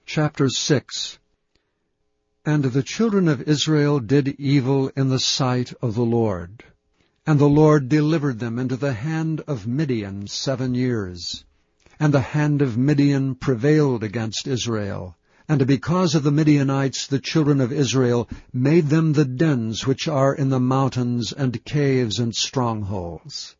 Chapter 6. And the children of Israel did evil in the sight of the Lord. And the Lord delivered them into the hand of Midian 7 years. And the hand of Midian prevailed against Israel. And because of the Midianites the children of Israel made them the dens which are in the mountains and caves and strongholds.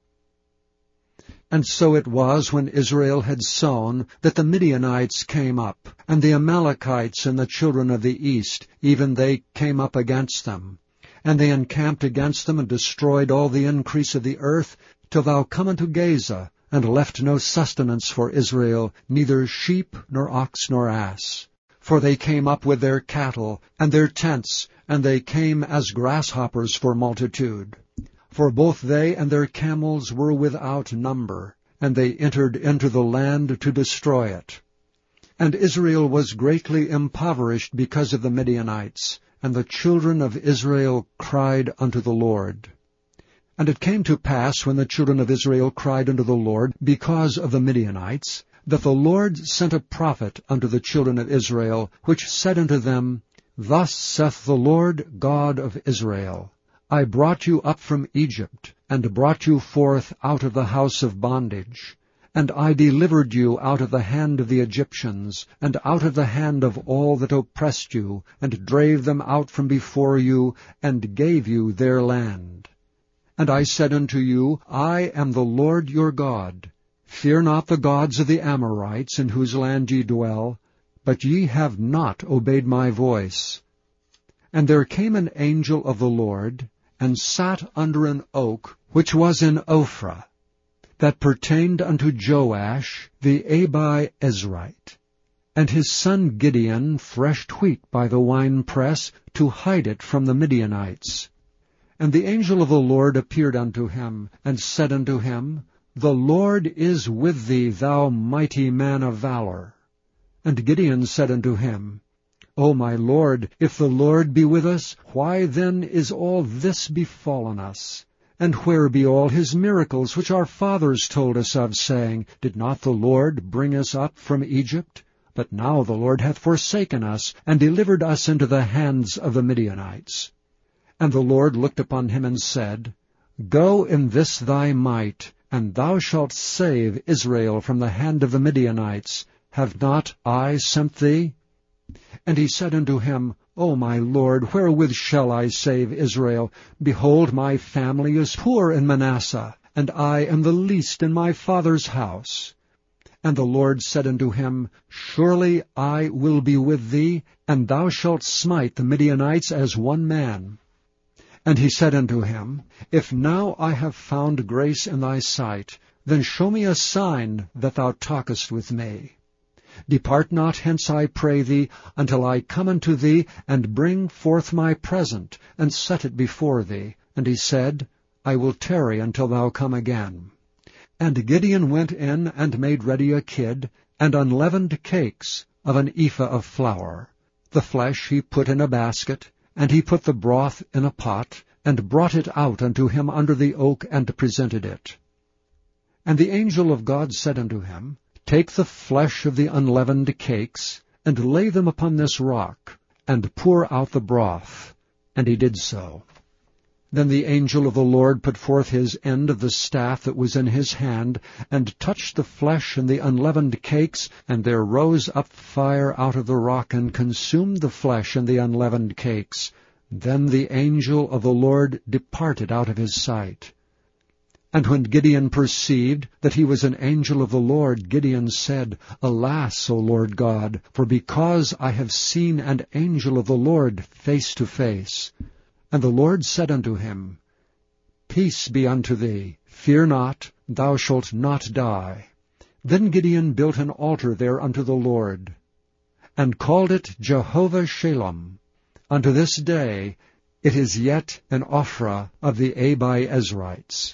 And so it was, when Israel had sown, that the Midianites came up, and the Amalekites and the children of the east, even they came up against them. And they encamped against them, and destroyed all the increase of the earth, till thou come unto Gaza, and left no sustenance for Israel, neither sheep, nor ox, nor ass. For they came up with their cattle, and their tents, and they came as grasshoppers for multitude. For both they and their camels were without number, and they entered into the land to destroy it. And Israel was greatly impoverished because of the Midianites, and the children of Israel cried unto the Lord. And it came to pass, when the children of Israel cried unto the Lord because of the Midianites, that the Lord sent a prophet unto the children of Israel, which said unto them, Thus saith the Lord God of Israel, I brought you up from Egypt, and brought you forth out of the house of bondage. And I delivered you out of the hand of the Egyptians, and out of the hand of all that oppressed you, and drave them out from before you, and gave you their land. And I said unto you, I am the Lord your God. Fear not the gods of the Amorites, in whose land ye dwell, but ye have not obeyed my voice. And there came an angel of the Lord, and sat under an oak which was in Ophrah, that pertained unto Joash the Abiezrite. And his son Gideon threshed wheat by the winepress, to hide it from the Midianites. And the angel of the Lord appeared unto him, and said unto him, The Lord is with thee, thou mighty man of valor. And Gideon said unto him, O my Lord, if the Lord be with us, why then is all this befallen us? And where be all his miracles which our fathers told us of, saying, Did not the Lord bring us up from Egypt? But now the Lord hath forsaken us, and delivered us into the hands of the Midianites. And the Lord looked upon him, and said, Go in this thy might, and thou shalt save Israel from the hand of the Midianites. Have not I sent thee? And he said unto him, O my Lord, wherewith shall I save Israel? Behold, my family is poor in Manasseh, and I am the least in my father's house. And the Lord said unto him, Surely I will be with thee, and thou shalt smite the Midianites as one man. And he said unto him, If now I have found grace in thy sight, then show me a sign that thou talkest with me. Depart not hence, I pray thee, until I come unto thee, and bring forth my present, and set it before thee. And he said, I will tarry until thou come again. And Gideon went in, and made ready a kid, and unleavened cakes of an ephah of flour. The flesh he put in a basket, and he put the broth in a pot, and brought it out unto him under the oak, and presented it. And the angel of God said unto him, Take the flesh of the unleavened cakes, and lay them upon this rock, and pour out the broth. And he did so. Then the angel of the Lord put forth his end of the staff that was in his hand, and touched the flesh and the unleavened cakes, and there rose up fire out of the rock, and consumed the flesh and the unleavened cakes. Then the angel of the Lord departed out of his sight. And when Gideon perceived that he was an angel of the Lord, Gideon said, Alas, O Lord God, for because I have seen an angel of the Lord face to face. And the Lord said unto him, Peace be unto thee, fear not, thou shalt not die. Then Gideon built an altar there unto the Lord, and called it Jehovah Shalom. Unto this day it is yet an Ophrah of the Abiezrites.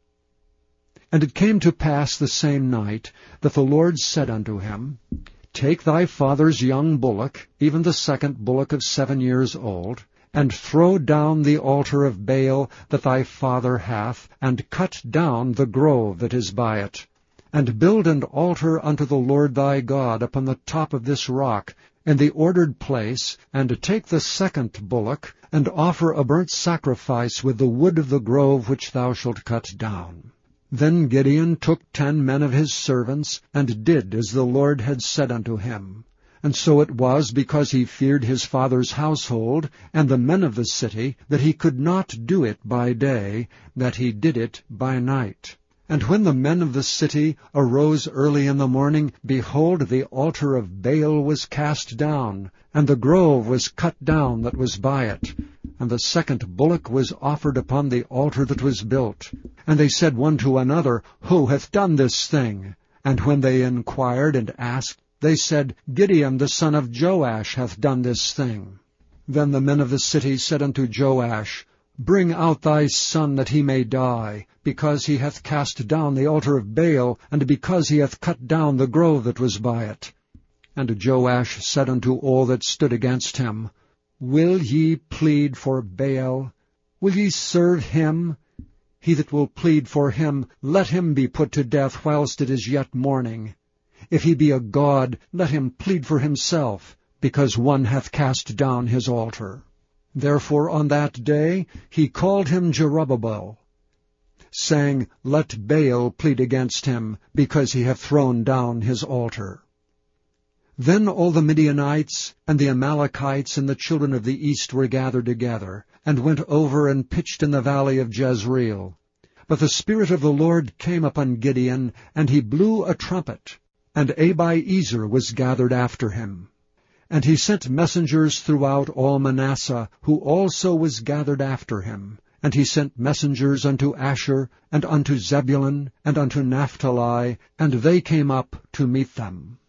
And it came to pass the same night that the Lord said unto him, Take thy father's young bullock, even the second bullock of 7 years old, and throw down the altar of Baal that thy father hath, and cut down the grove that is by it. and build an altar unto the Lord thy God upon the top of this rock, in the ordered place, and take the second bullock, and offer a burnt sacrifice with the wood of the grove which thou shalt cut down. Then Gideon took 10 men of his servants, and did as the Lord had said unto him. And so it was, because he feared his father's household, and the men of the city, that he could not do it by day, that he did it by night. And when the men of the city arose early in the morning, behold, the altar of Baal was cast down, and the grove was cut down that was by it. And the second bullock was offered upon the altar that was built. And they said one to another, Who hath done this thing? And when they inquired and asked, they said, Gideon the son of Joash hath done this thing. Then the men of the city said unto Joash, Bring out thy son that he may die, because he hath cast down the altar of Baal, and because he hath cut down the grove that was by it. And Joash said unto all that stood against him, Will ye plead for Baal? Will ye serve him? He that will plead for him, let him be put to death whilst it is yet morning. If he be a god, let him plead for himself, because one hath cast down his altar. Therefore on that day he called him Jerubbaal, saying, Let Baal plead against him, because he hath thrown down his altar. Then all the Midianites and the Amalekites and the children of the east were gathered together, and went over and pitched in the valley of Jezreel. But the Spirit of the Lord came upon Gideon, and he blew a trumpet, and Abiezer was gathered after him. And he sent messengers throughout all Manasseh, who also was gathered after him. And he sent messengers unto Asher, and unto Zebulun, and unto Naphtali, and they came up to meet them.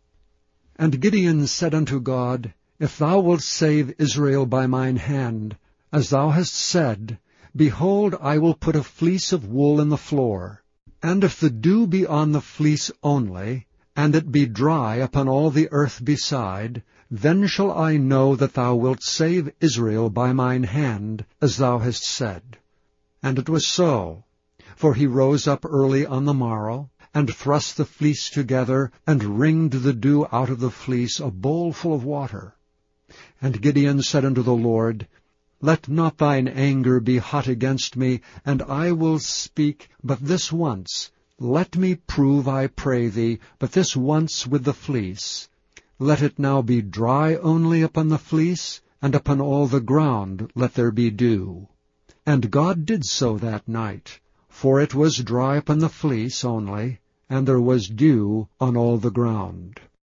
And Gideon said unto God, If thou wilt save Israel by mine hand, as thou hast said, behold, I will put a fleece of wool in the floor. And if the dew be on the fleece only, and it be dry upon all the earth beside, then shall I know that thou wilt save Israel by mine hand, as thou hast said. And it was so. For he rose up early on the morrow, and thrust the fleece together, and wringed the dew out of the fleece, a bowl full of water. And Gideon said unto the Lord, Let not thine anger be hot against me, and I will speak but this once. Let me prove, I pray thee, but this once with the fleece. Let it now be dry only upon the fleece, and upon all the ground let there be dew. And God did so that night, for it was dry upon the fleece only, and there was dew on all the ground.